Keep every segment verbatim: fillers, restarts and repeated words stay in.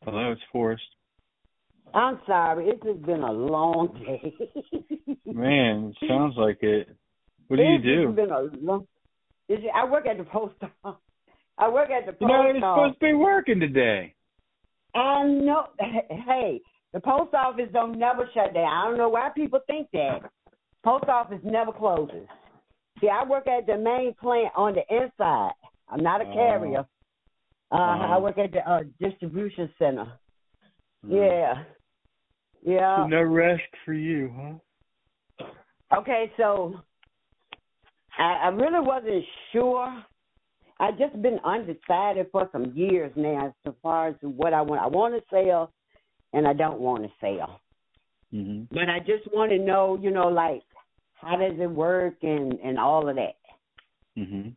Hello, it's Forrest. I'm sorry. It's just been a long day. Man, it sounds like it. What do you It's just do? been a long. It's, I work at the post office. I work at the You know, post you're office. supposed to be working today. I know. Hey, the post office don't never shut down. I don't know why people think that. Post office never closes. See, I work at the main plant on the inside. I'm not a Uh, carrier. Uh, I uh, work at the uh, distribution center. uh, Yeah. so Yeah. no rest for you, huh? Okay, so I, I really wasn't sure. I've just been undecided for some years now as far as what I want. I want to sell and I don't want to sell. Mhm. But I just want to know, you know, like, how does it work and, and all of that. Mhm.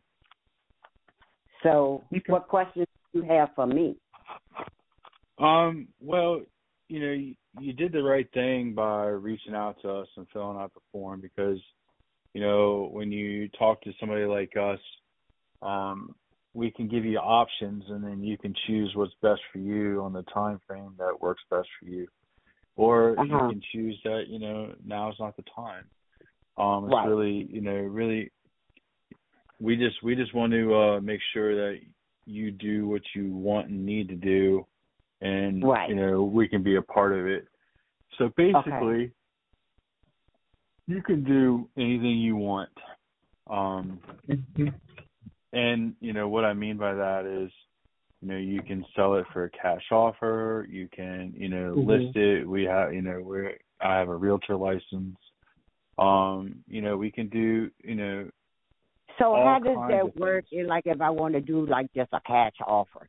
So Okay. what questions do you have for me? Um. Well, you know, you, you did the right thing by reaching out to us and filling out the form because, you know, when you talk to somebody like us, um, we can give you options, and then you can choose what's best for you on the time frame that works best for you. Or you Uh-huh. can choose that, you know, now is not the time. Um, it's Right. really, you know, really, we just we just want to uh, make sure that you do what you want and need to do, and Right. you know we can be a part of it. So Okay. basically, you can do anything you want. Um, Mhm. and you know what I mean by that is, you know, you can sell it for a cash offer. You can, you know, Mhm. list it. We have, you know, we're I have a realtor license. Um, you know, we can do, you know, So all how does kinds of that work? things. In, like, if I want to do like just a cash offer?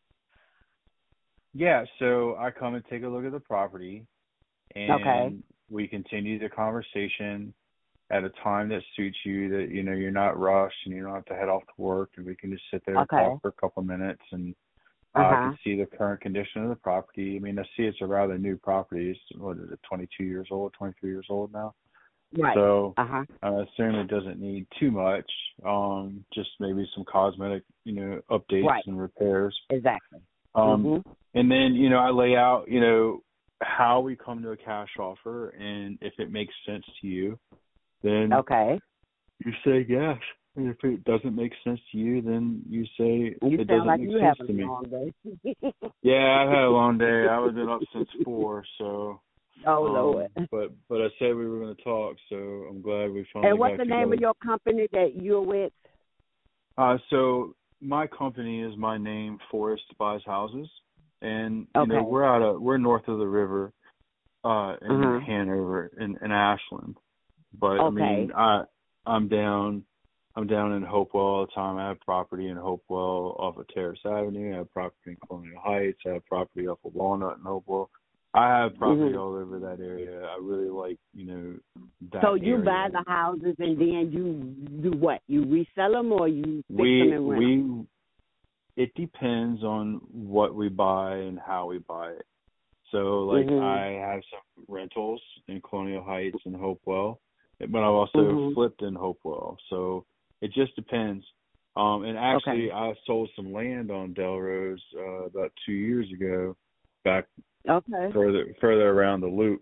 Yeah, so I come and take a look at the property Okay. and we continue the conversation at a time that suits you, that you know you're not rushed and you don't have to head off to work, and we can just sit there and Okay. talk for a couple of minutes, and Uh uh, I huh. can see the current condition of the property. I mean, I see it's a rather new property. It's, what is it, twenty-two years old, twenty-three years old now? Right. So Uh huh. I assume it doesn't need too much, um, just maybe some cosmetic, you know, updates Right. and repairs. Exactly. Um, Mhm. and then, you know, I lay out, you know, how we come to a cash offer, and if it makes sense to you, then Okay. you say yes. And if it doesn't make sense to you, then you say You it sound doesn't like make you sense having to a me. long day. Yeah, I've had a long day. I was been up since four, so Oh um, Lord. but but I said we were going to talk, so I'm glad we And finally what's got the name of together. your company that you're with? Uh, so my company is my name, Forest Buys Houses, and you know Okay. we're out of we're north of the river, uh, Uh in huh. Hanover, in, in Ashland. But I mean, Okay. I I'm down I'm down in Hopewell all the time. I have property in Hopewell off of Terrace Avenue. I have property in Colonial Heights. I have property off of Walnut in Hopewell. I have property Mhm. all over that area. I really like, you know, So that you buy area. the houses and then you do what? You resell them or you fix them We and rent them? we it depends on what we buy and how we buy it. So like Mhm. I have some rentals in Colonial Heights and Hopewell, but I've also Mhm. flipped in Hopewell. So it just depends. Um, and actually, Okay. I sold some land on Delrose uh, about two years ago, back Okay. further further around the loop.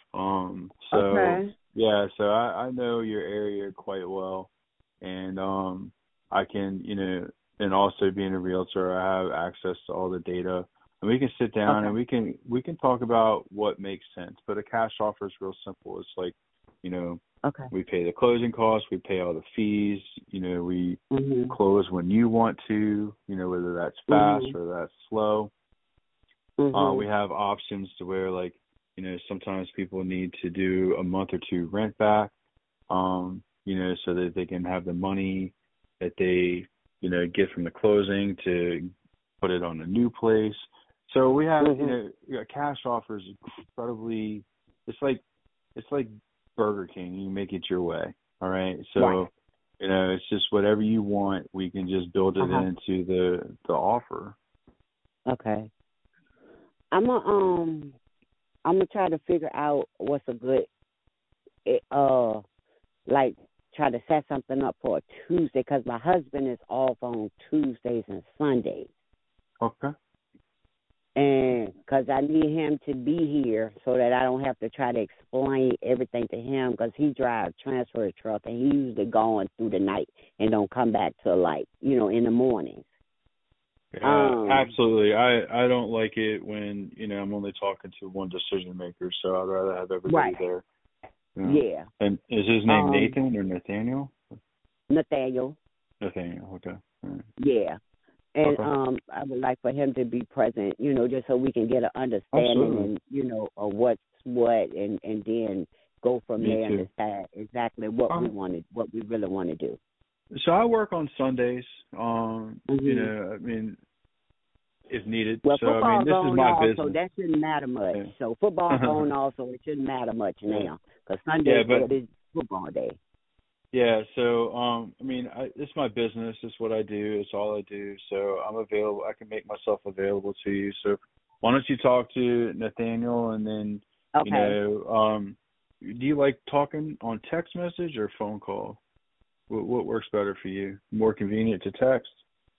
Um, so Okay. yeah, so I, I know your area quite well, and um, I can, you know, and also being a realtor, I have access to all the data, and we can sit down Okay. and we can we can talk about what makes sense. But a cash offer is real simple. It's like, you know, Okay. we pay the closing costs, we pay all the fees, you know, we Mhm. close when you want to, you know, whether that's fast Mhm. or that's slow. Uh, we Mhm. have options to where, like, you know, sometimes people need to do a month or two rent back, um, you know, so that they can have the money that they, you know, get from the closing to put it on a new place. So we have, you Mhm. know, yeah, cash offers incredibly. It's like it's like Burger King. You make it your way. All right. Right. So, you know, it's just whatever you want. We can just build Uh it huh. into the the offer. Okay. I'm a um. I'm gonna try to figure out what's a good eh, uh like try to set something up for a Tuesday because my husband is off on Tuesdays and Sundays, Okay. and because I need him to be here so that I don't have to try to explain everything to him because he drives transfer truck and he usually going through the night and don't come back till like, you know, in the mornings. Yeah, Um, absolutely. I, I don't like it when, you know, I'm only talking to one decision maker, so I'd rather have everybody right. there. You know. Yeah. And is his name Um, Nathan or Nathaniel? Nathaniel. Nathaniel, okay. All right. Yeah. And Okay. um, I would like for him to be present, you know, just so we can get an understanding Absolutely. and, you know, of what's what and, and then go from Me there and too. decide exactly what Um, we want to, what we really want to do. so I work on Sundays, um, Mm-hmm. you know, I mean, if needed. Well, So, I mean, football this is going my off, so business. that shouldn't matter much. Yeah. So football going off, so it shouldn't matter much Yeah. now because Sunday Yeah, so but it is football day. yeah, so um I mean, I it's my business, it's what I do, it's all I do. So I'm available. I can make myself available to you. So why don't you talk to Nathaniel and then Okay. you know, um do you like talking on text message or phone call? What what works better for you? More convenient to text?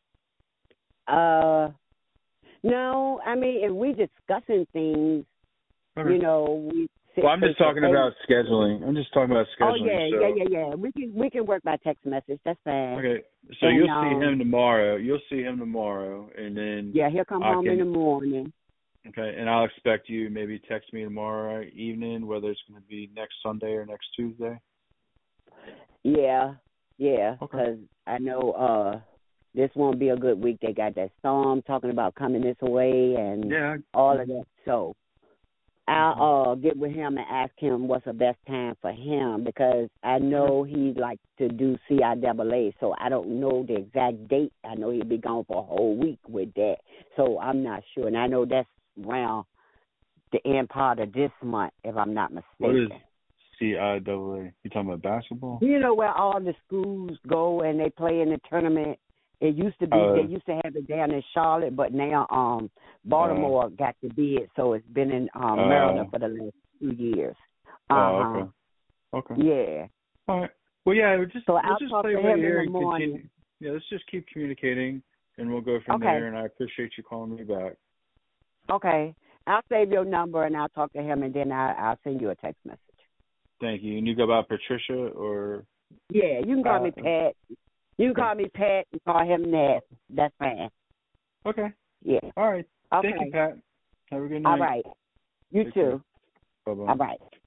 Uh, no, I mean if we discussing things, Okay. you know, we sit Well, I'm face just to talking face. about scheduling. I'm just talking about Oh scheduling. yeah, So yeah, yeah, yeah. We can we can work by text message. That's fine. okay, so And you'll um, see him tomorrow. You'll see him tomorrow, and then yeah, he'll come I home in the can. morning. Okay, and I'll expect you maybe text me tomorrow evening, whether it's going to be next Sunday or next Tuesday. Yeah, yeah, Okay. because I know uh this won't be a good week. They got that storm talking about coming this way and Yeah. all of that. So I'll Mm-hmm. uh get with him and ask him what's the best time for him because I know he likes to do C I A A. So I don't know the exact date. I know he'll be gone for a whole week with that. So I'm not sure, and I know that's around the end part of this month, if I'm not mistaken. What is C I A A? You talking about basketball? You know where all the schools go and they play in the tournament. It used to be Uh, they used to have it down in Charlotte, but now um Baltimore uh, got the bid, so it's been in um uh, Maryland for the last two years. Uh oh, huh. okay. Okay. Yeah. All right. Well, yeah, we'll just So we'll I'll just talk play to it by him in ear the and morning. continue. Yeah, let's just keep communicating, and we'll go from Okay. there. And I appreciate you calling me back. Okay. I'll save your number and I'll talk to him, and then I, I'll send you a text message. Thank you. And you go by Patricia or? Yeah, you can call Uh, me Pat. You can okay. call me Pat and call him Nat. That's fine. Okay. Yeah. All right. Okay. Thank you, Pat. Have a good night. All right. You Take too. Bye bye. All right.